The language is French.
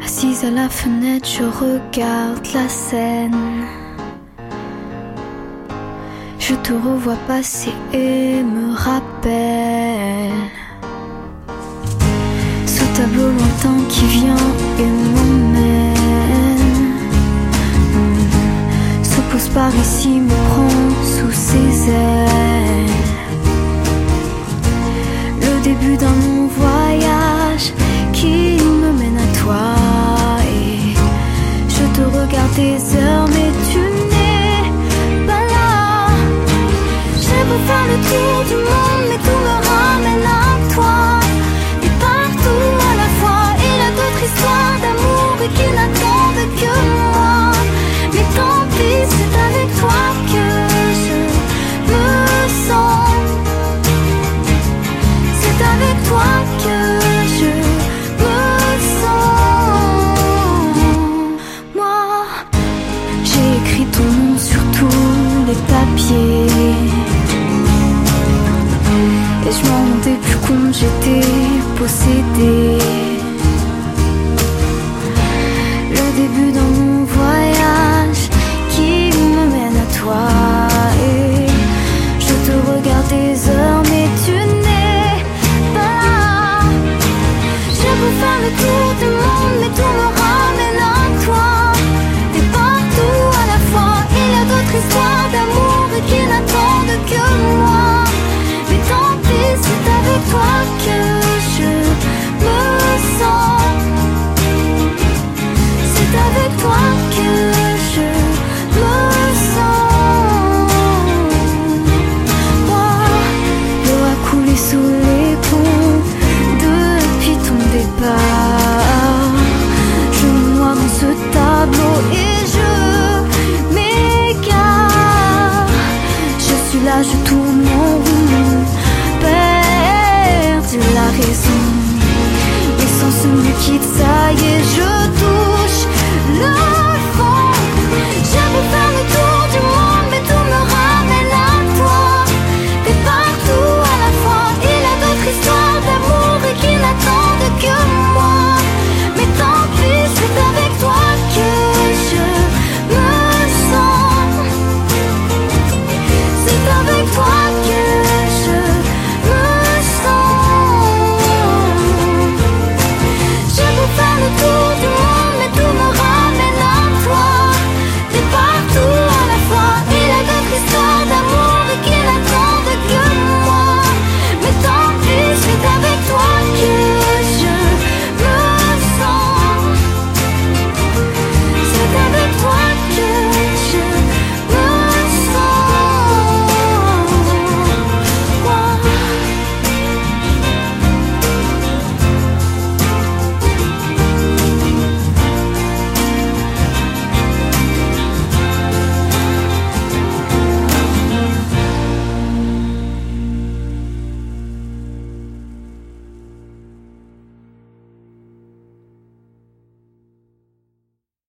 Assise à la fenêtre, je regarde la scène. Je te revois passer et me rappelle ce tableau lointain qui vient et m'emmène. Se pose par ici, me prend sous ses ailes. Le début d'un long voyage qui me mène à toi. Et je te regarde des heures, mais tu n'es pas là. Je veux faire le tour du monde, mais tout me ramène à toi. Et partout à la fois, il y a d'autres histoires d'amour et qui n'attendent que moi. Mais tant pis, c'est avec toi que je me sens. C'est avec toi que je me sens. Moi, j'ai écrit ton nom sur tous les papiers. Et je m'en rendais plus compte, j'étais possédée. Le début d'un long voyage qui me mène à toi. Et je te regarde des heures, mais tu n'es pas là. Je veux faire le tour du monde, mais tout me ramène à toi. Et partout à la fois, il y a d'autres histoires d'amour et qui n'attendent que moi. Mais tant pis, c'est avec toi que je me sens. C'est avec toi que je me sens. Moi, l'eau a coulé sous les ponts depuis ton départ. Je me noie dans ce tableau et je m'égare. Je suis là, je tourne en rond, perdu la raison. Les sens me quittent, ça y est, je touche le